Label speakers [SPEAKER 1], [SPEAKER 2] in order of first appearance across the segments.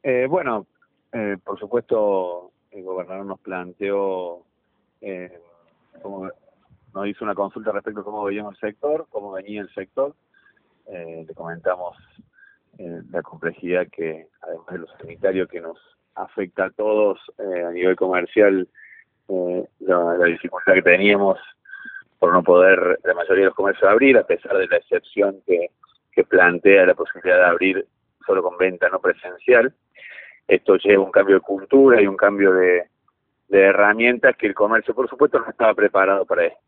[SPEAKER 1] Bueno, por supuesto, el gobernador nos planteó, eh, cómo- nos hizo una consulta respecto a cómo veíamos el sector, cómo venía el sector. Le comentamos la complejidad que, además de lo sanitario, que nos afecta a todos a nivel comercial, la dificultad que teníamos por no poder la mayoría de los comercios abrir, a pesar de la excepción que plantea la posibilidad de abrir solo con venta no presencial. Esto lleva un cambio de cultura y un cambio de herramientas que el comercio, por supuesto, no estaba preparado para eso.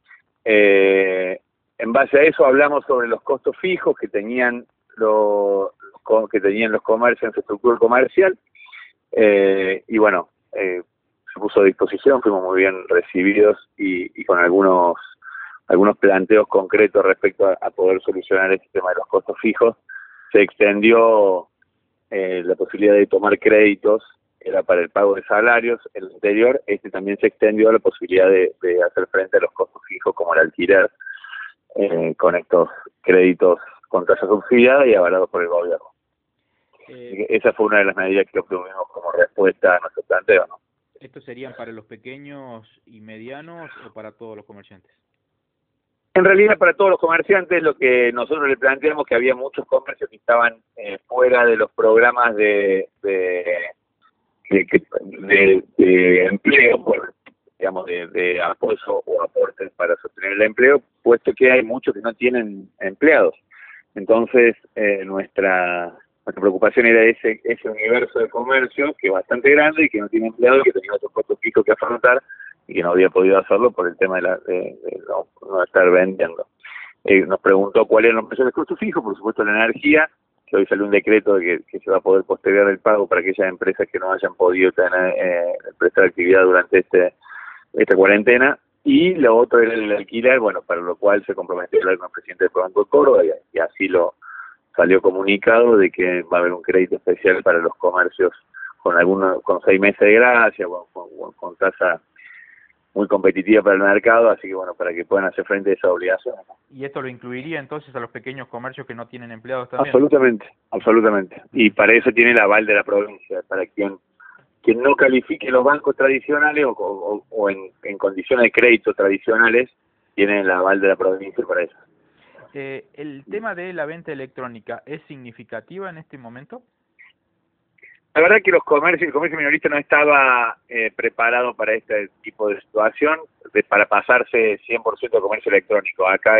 [SPEAKER 1] En base a eso hablamos sobre los costos fijos que tenían los comercios en su estructura comercial, y bueno, se puso a disposición, fuimos muy bien recibidos y con algunos planteos concretos respecto a poder solucionar este tema de los costos fijos. Se extendió la posibilidad de tomar créditos, era para el pago de salarios. El anterior, también se extendió a la posibilidad de hacer frente a los costos fijos como el alquiler, con estos créditos con tasa subsidiada y avalados por el gobierno. Esa fue una de las medidas que obtuvimos como respuesta a nuestro planteo, ¿no?
[SPEAKER 2] ¿Estos serían para los pequeños y medianos o para todos los comerciantes?
[SPEAKER 1] En realidad para todos los comerciantes. Lo que nosotros le planteamos, que había muchos comercios que estaban fuera de los programas de empleo, digamos, de apoyo o aportes para sostener el empleo, puesto que hay muchos que no tienen empleados. Entonces, nuestra preocupación era ese universo de comercio, que es bastante grande y que no tiene empleados, que tenía otros costos fijos que afrontar y que no había podido hacerlo por el tema de no estar vendiendo. Nos preguntó cuáles eran los precios de costos fijos. Por supuesto, la energía, que hoy salió un decreto de que se va a poder postergar el pago para aquellas empresas que no hayan podido prestar actividad durante esta cuarentena. Y lo otro era el alquiler, bueno, para lo cual se comprometió el presidente del Banco de Córdoba, y así lo salió comunicado, de que va a haber un crédito especial para los comercios con 6 meses de gracia, con tasa muy competitiva para el mercado, así que bueno, para que puedan hacer frente a esa obligación.
[SPEAKER 2] ¿Y esto lo incluiría entonces a los pequeños comercios que no tienen empleados también?
[SPEAKER 1] Absolutamente, absolutamente. Y para eso tiene el aval de la provincia, para quien no califique los bancos tradicionales o en condiciones de crédito tradicionales, tienen el aval de la provincia para eso.
[SPEAKER 2] ¿El tema de la venta electrónica es significativa en este momento?
[SPEAKER 1] La verdad que el comercio minorista no estaba preparado para este tipo de situación, para pasarse 100% a comercio electrónico. Acá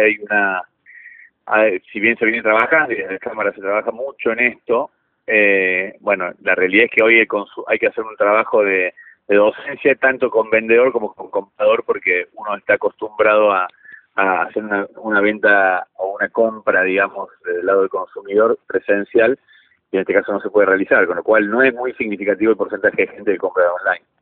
[SPEAKER 1] si bien se viene trabajando, y desde la Cámara se trabaja mucho en esto, bueno, la realidad es que hoy hay que hacer un trabajo de docencia, tanto con vendedor como con comprador, porque uno está acostumbrado a hacer una venta o una compra, digamos, del lado del consumidor presencial, y en este caso no se puede realizar, con lo cual no es muy significativo el porcentaje de gente que compra online.